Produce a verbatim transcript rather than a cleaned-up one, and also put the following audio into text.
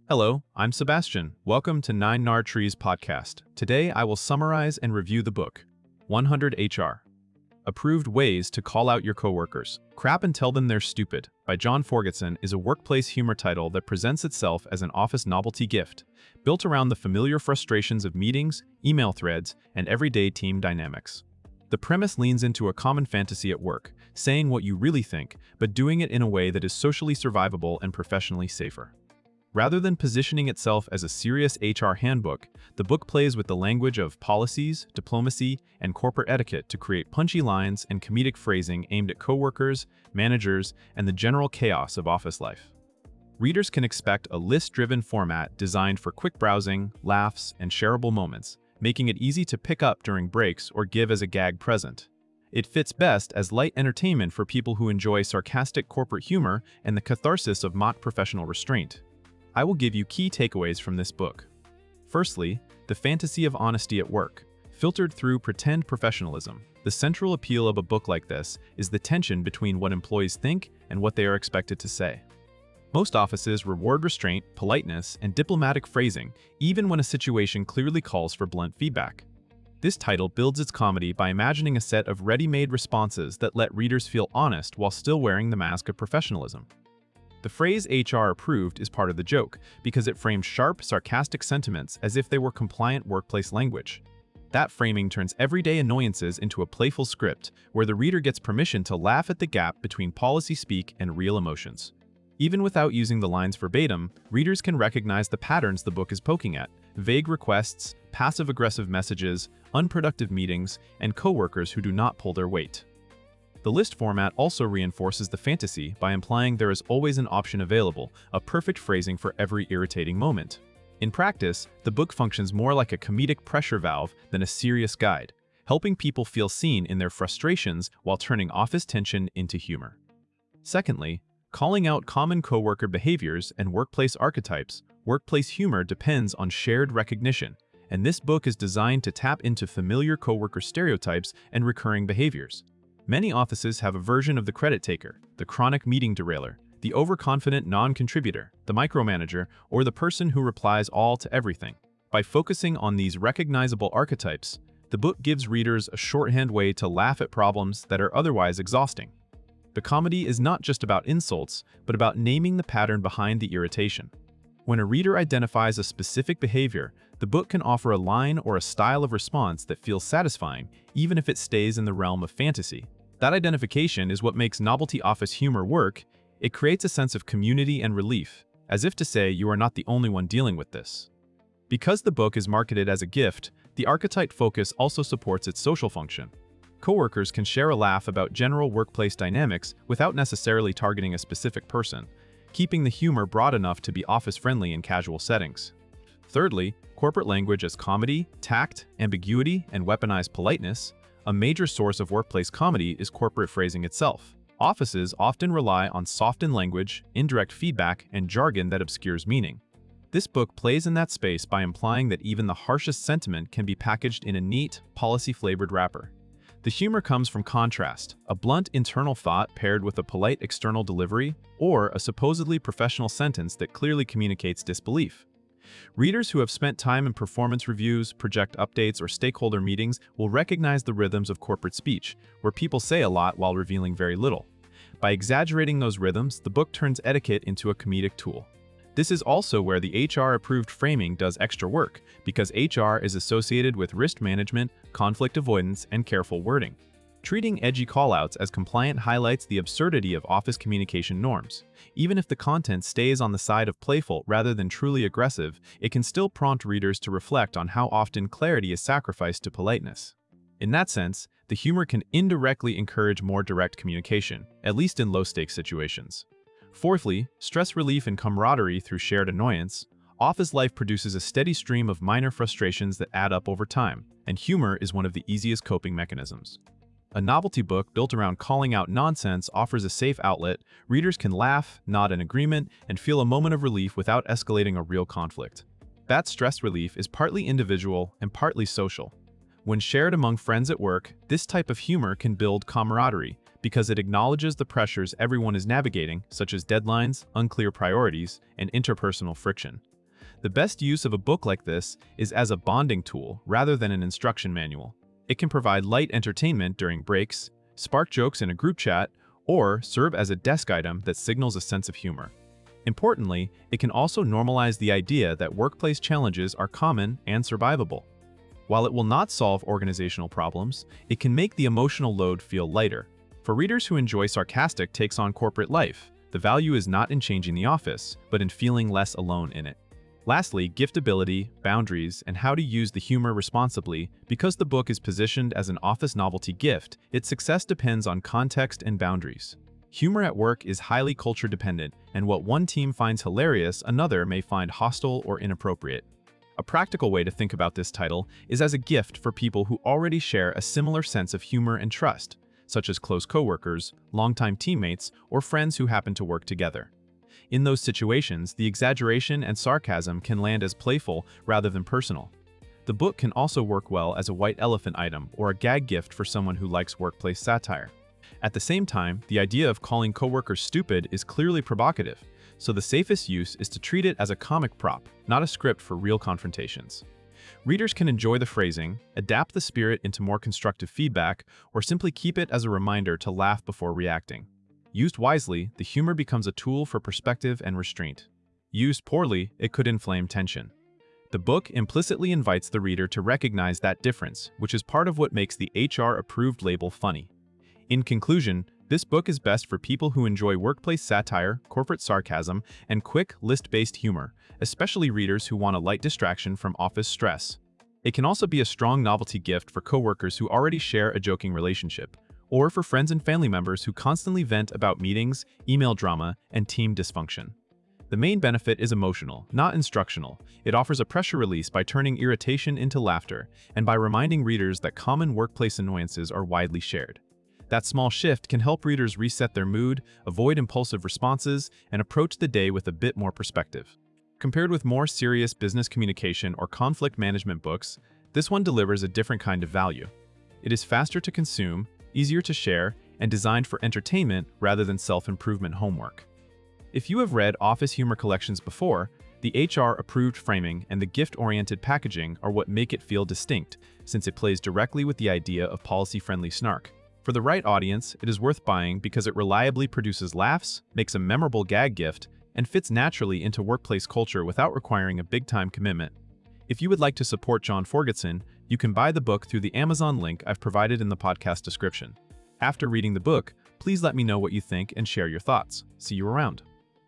Hello, I'm Sebastian. Welcome to Nine Nard Trees podcast. Today I will summarize and review the book, one hundred H R. Approved Ways to Call Out Your Coworkers. Crap and Tell Them They're Stupid by John Forgetson is a workplace humor title that presents itself as an office novelty gift, built around the familiar frustrations of meetings, email threads, and everyday team dynamics. The premise leans into a common fantasy at work, saying what you really think, but doing it in a way that is socially survivable and professionally safer. Rather than positioning itself as a serious H R handbook, the book plays with the language of policies, diplomacy, and corporate etiquette to create punchy lines and comedic phrasing aimed at coworkers, managers, and the general chaos of office life. Readers can expect a list-driven format designed for quick browsing, laughs, and shareable moments, making it easy to pick up during breaks or give as a gag present. It fits best as light entertainment for people who enjoy sarcastic corporate humor and the catharsis of mock professional restraint. I will give you key takeaways from this book. Firstly, the fantasy of honesty at work, filtered through pretend professionalism. The central appeal of a book like this is the tension between what employees think and what they are expected to say. Most offices reward restraint, politeness, and diplomatic phrasing, even when a situation clearly calls for blunt feedback. This title builds its comedy by imagining a set of ready-made responses that let readers feel honest while still wearing the mask of professionalism. The phrase H R approved is part of the joke, because it frames sharp, sarcastic sentiments as if they were compliant workplace language. That framing turns everyday annoyances into a playful script, where the reader gets permission to laugh at the gap between policy speak and real emotions. Even without using the lines verbatim, readers can recognize the patterns the book is poking at: vague requests, passive-aggressive messages, unproductive meetings, and coworkers who do not pull their weight. The list format also reinforces the fantasy by implying there is always an option available, a perfect phrasing for every irritating moment. In practice, the book functions more like a comedic pressure valve than a serious guide, helping people feel seen in their frustrations while turning office tension into humor. Secondly, calling out common coworker behaviors and workplace archetypes. Workplace humor depends on shared recognition, and this book is designed to tap into familiar coworker stereotypes and recurring behaviors. Many offices have a version of the credit taker, the chronic meeting derailer, the overconfident non-contributor, the micromanager, or the person who replies all to everything. By focusing on these recognizable archetypes, the book gives readers a shorthand way to laugh at problems that are otherwise exhausting. The comedy is not just about insults, but about naming the pattern behind the irritation. When a reader identifies a specific behavior, the book can offer a line or a style of response that feels satisfying, even if it stays in the realm of fantasy. That identification is what makes novelty office humor work. It creates a sense of community and relief, as if to say you are not the only one dealing with this. Because the book is marketed as a gift, the archetype focus also supports its social function. Coworkers can share a laugh about general workplace dynamics without necessarily targeting a specific person, keeping the humor broad enough to be office-friendly in casual settings. Thirdly, corporate language as comedy, tact, ambiguity, and weaponized politeness. A major source of workplace comedy is corporate phrasing itself. Offices often rely on softened language, indirect feedback, and jargon that obscures meaning. This book plays in that space by implying that even the harshest sentiment can be packaged in a neat, policy-flavored wrapper. The humor comes from contrast, a blunt internal thought paired with a polite external delivery, or a supposedly professional sentence that clearly communicates disbelief. Readers who have spent time in performance reviews, project updates, or stakeholder meetings will recognize the rhythms of corporate speech, where people say a lot while revealing very little. By exaggerating those rhythms, the book turns etiquette into a comedic tool. This is also where the H R-approved framing does extra work, because H R is associated with risk management, conflict avoidance, and careful wording. Treating edgy callouts as compliant highlights the absurdity of office communication norms. Even if the content stays on the side of playful rather than truly aggressive, it can still prompt readers to reflect on how often clarity is sacrificed to politeness. In that sense, the humor can indirectly encourage more direct communication, at least in low-stakes situations. Fourthly, stress relief and camaraderie through shared annoyance. Office life produces a steady stream of minor frustrations that add up over time, and humor is one of the easiest coping mechanisms. A novelty book built around calling out nonsense offers a safe outlet. Readers can laugh, nod in agreement, and feel a moment of relief without escalating a real conflict. That stress relief is partly individual and partly social. When shared among friends at work, this type of humor can build camaraderie because it acknowledges the pressures everyone is navigating, such as deadlines, unclear priorities, and interpersonal friction. The best use of a book like this is as a bonding tool rather than an instruction manual. It can provide light entertainment during breaks, spark jokes in a group chat, or serve as a desk item that signals a sense of humor. Importantly, it can also normalize the idea that workplace challenges are common and survivable. While it will not solve organizational problems, it can make the emotional load feel lighter. For readers who enjoy sarcastic takes on corporate life, the value is not in changing the office, but in feeling less alone in it. Lastly, giftability, boundaries, and how to use the humor responsibly. Because the book is positioned as an office novelty gift, its success depends on context and boundaries. Humor at work is highly culture-dependent, and what one team finds hilarious, another may find hostile or inappropriate. A practical way to think about this title is as a gift for people who already share a similar sense of humor and trust, such as close coworkers, longtime teammates, or friends who happen to work together. In those situations, the exaggeration and sarcasm can land as playful rather than personal. The book can also work well as a white elephant item or a gag gift for someone who likes workplace satire. At the same time, the idea of calling coworkers stupid is clearly provocative, so the safest use is to treat it as a comic prop, not a script for real confrontations. Readers can enjoy the phrasing, adapt the spirit into more constructive feedback, or simply keep it as a reminder to laugh before reacting. Used wisely, the humor becomes a tool for perspective and restraint. Used poorly, it could inflame tension. The book implicitly invites the reader to recognize that difference, which is part of what makes the H R-approved label funny. In conclusion, this book is best for people who enjoy workplace satire, corporate sarcasm, and quick, list-based humor, especially readers who want a light distraction from office stress. It can also be a strong novelty gift for coworkers who already share a joking relationship, or for friends and family members who constantly vent about meetings, email drama, and team dysfunction. The main benefit is emotional, not instructional. It offers a pressure release by turning irritation into laughter, and by reminding readers that common workplace annoyances are widely shared. That small shift can help readers reset their mood, avoid impulsive responses, and approach the day with a bit more perspective. Compared with more serious business communication or conflict management books, this one delivers a different kind of value. It is faster to consume, easier to share, and designed for entertainment rather than self-improvement homework. If you have read Office Humor collections before, the H R-approved framing and the gift-oriented packaging are what make it feel distinct, since it plays directly with the idea of policy-friendly snark. For the right audience, it is worth buying because it reliably produces laughs, makes a memorable gag gift, and fits naturally into workplace culture without requiring a big-time commitment. If you would like to support John Forgetson, you can buy the book through the Amazon link I've provided in the podcast description. After reading the book, please let me know what you think and share your thoughts. See you around.